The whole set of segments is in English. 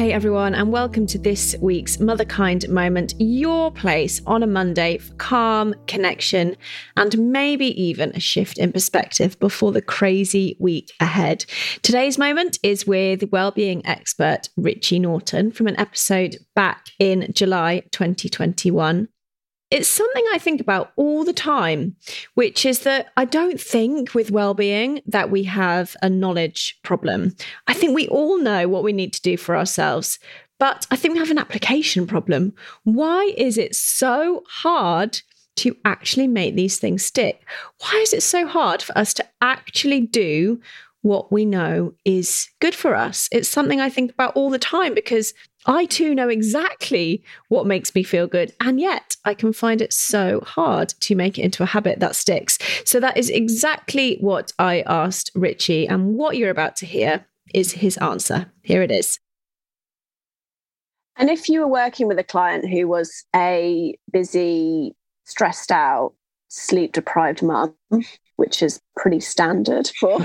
Hey everyone, and welcome to this week's Motherkind Moment, your place on a Monday for calm, connection, and maybe even a shift in perspective before the crazy week ahead. Today's moment is with wellbeing expert Richie Norton from an episode back in July 2021. It's something I think about all the time, which is that I don't think with well-being that we have a knowledge problem. I think we all know what we need to do for ourselves, but I think we have an application problem. Why is it so hard to actually make these things stick? Why is it so hard for us to actually do what we know is good for us? It's something I think about all the time because I too know exactly what makes me feel good, and yet I can find it so hard to make it into a habit that sticks. So that is exactly what I asked Richie, and what you're about to hear is his answer. Here it is. And if you were working with a client who was a busy, stressed out, sleep-deprived mum, which is pretty standard for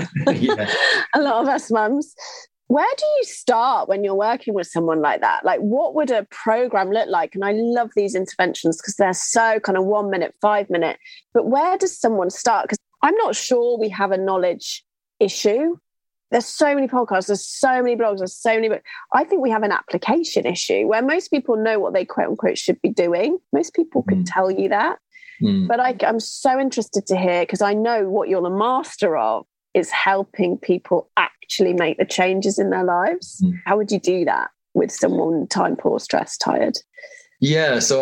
a lot of us mums, where do you start when you're working with someone like that? Like, what would a program look like? And I love these interventions because they're so kind of 1 minute, 5 minute. But where does someone start? Because I'm not sure we have a knowledge issue. There's so many podcasts, there's so many blogs, there's so many books. I think we have an application issue where most people know what they quote unquote should be doing. Most people could tell you that. But I'm so interested to hear, because I know what you're the master of is helping people actually make the changes in their lives. How would you do that with someone time poor, stressed, tired? Yeah, so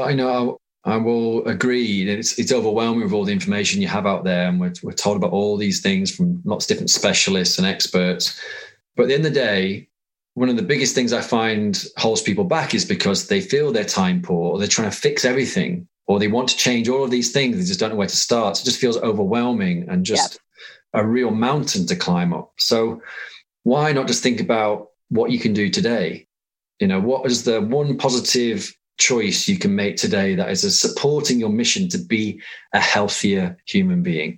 I will agree that it's overwhelming with all the information you have out there, and we're told about all these things from lots of different specialists and experts. But at the end of the day, one of the biggest things I find holds people back is because they feel they're time poor, or they're trying to fix everything, or they want to change all of these things. They just don't know where to start. So it just feels overwhelming and just a real mountain to climb up. So why not just think about what you can do today? You know, what is the one positive choice you can make today that is supporting your mission to be a healthier human being?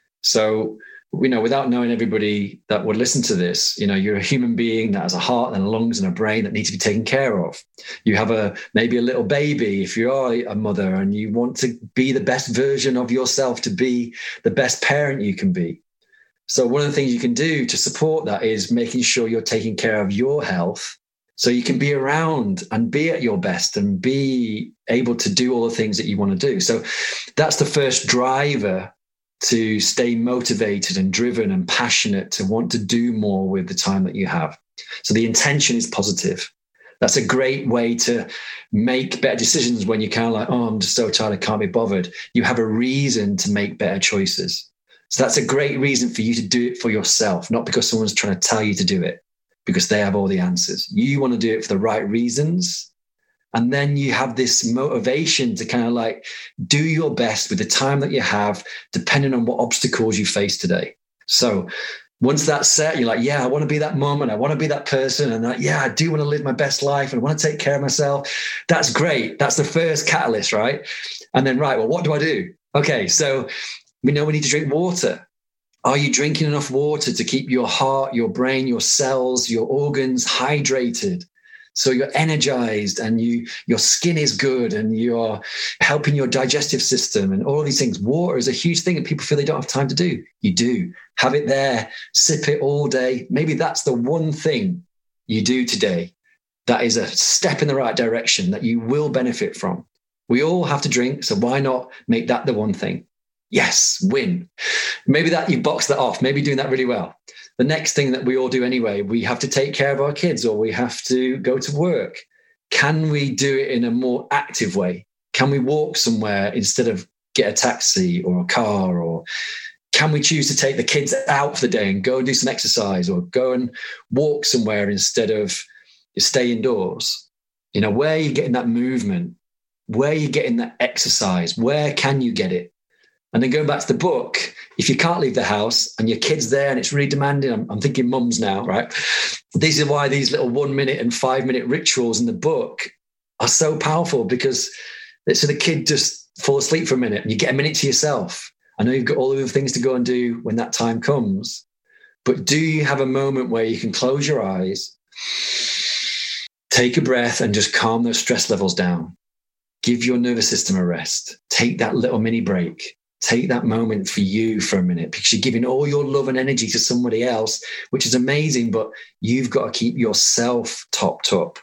So, without knowing everybody that would listen to this, you're a human being that has a heart and lungs and a brain that need to be taken care of. You have maybe a little baby if you are a mother, and you want to be the best version of yourself, to be the best parent you can be. So one of the things you can do to support that is making sure you're taking care of your health so you can be around and be at your best and be able to do all the things that you want to do. So that's the first driver to stay motivated and driven and passionate to want to do more with the time that you have. So the intention is positive. That's a great way to make better decisions when you're kind of like, oh, I'm just so tired, I can't be bothered. You have a reason to make better choices. So that's a great reason for you to do it for yourself, not because someone's trying to tell you to do it, because they have all the answers. You want to do it for the right reasons. And then you have this motivation to kind of like do your best with the time that you have, depending on what obstacles you face today. So once that's set, you're like, yeah, I want to be that mom, and I want to be that person. And I do want to live my best life, and I want to take care of myself. That's great. That's the first catalyst, right? And then, right, well, what do I do? Okay, so we know we need to drink water. Are you drinking enough water to keep your heart, your brain, your cells, your organs hydrated? So you're energized and your skin is good and you're helping your digestive system and all of these things. Water is a huge thing that people feel they don't have time to do. You do. Have it there, sip it all day. Maybe that's the one thing you do today that is a step in the right direction that you will benefit from. We all have to drink, so why not make that the one thing? Yes, win. Maybe that you box that off, maybe doing that really well. The next thing that we all do anyway, we have to take care of our kids or we have to go to work. Can we do it in a more active way? Can we walk somewhere instead of get a taxi or a car? Or can we choose to take the kids out for the day and go and do some exercise, or go and walk somewhere instead of stay indoors? Where are you getting that movement? Where are you getting that exercise? Where can you get it? And then going back to the book, if you can't leave the house and your kid's there and it's really demanding, I'm thinking mums now, right? These are why these little 1 minute and 5 minute rituals in the book are so powerful, because so the kid just fall asleep for a minute and you get a minute to yourself. I know you've got all the other things to go and do when that time comes, but do you have a moment where you can close your eyes, Take a breath and just calm those stress levels down. Give your nervous system a rest. Take that little mini break. Take that moment for you for a minute, because you're giving all your love and energy to somebody else, which is amazing, but you've got to keep yourself topped up.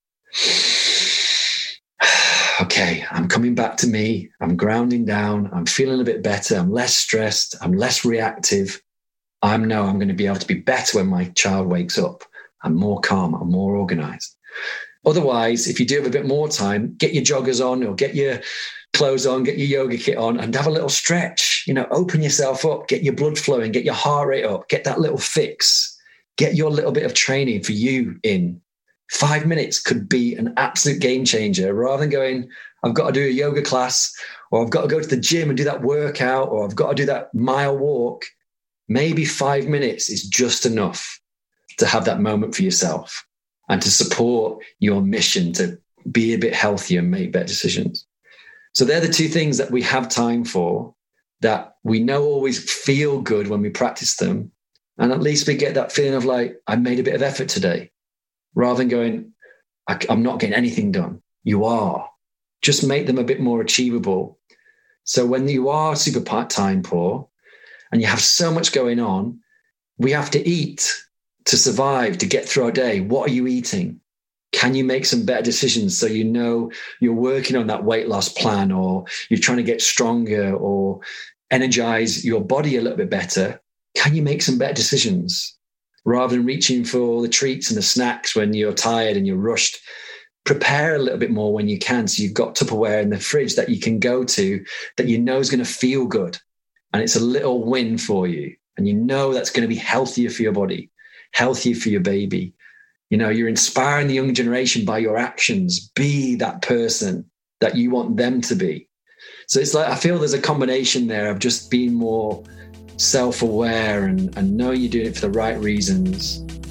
Okay, I'm coming back to me. I'm grounding down. I'm feeling a bit better. I'm less stressed. I'm less reactive. I know I'm going to be able to be better when my child wakes up. I'm more calm. I'm more organized. Otherwise, if you do have a bit more time, get your joggers on or get your clothes on, get your yoga kit on and have a little stretch. Open yourself up, get your blood flowing, get your heart rate up, get that little fix, get your little bit of training for you in. 5 minutes could be an absolute game changer, rather than going, I've got to do a yoga class, or I've got to go to the gym and do that workout, or I've got to do that mile walk. Maybe 5 minutes is just enough to have that moment for yourself and to support your mission to be a bit healthier and make better decisions. So they're the two things that we have time for, that we know always feel good when we practice them. And at least we get that feeling of like, I made a bit of effort today, rather than going, I'm not getting anything done. You are. Just make them a bit more achievable. So when you are super time poor and you have so much going on, we have to eat to survive, to get through our day. What are you eating? Can you make some better decisions so you're working on that weight loss plan, or you're trying to get stronger or energize your body a little bit better? Can you make some better decisions rather than reaching for the treats and the snacks when you're tired and you're rushed? Prepare a little bit more when you can, so you've got Tupperware in the fridge that you can go to that you know is going to feel good, and it's a little win for you, and you know that's going to be healthier for your body, healthier for your baby. You're inspiring the young generation by your actions. Be that person that you want them to be. So it's like, I feel there's a combination there of just being more self-aware and know you're doing it for the right reasons,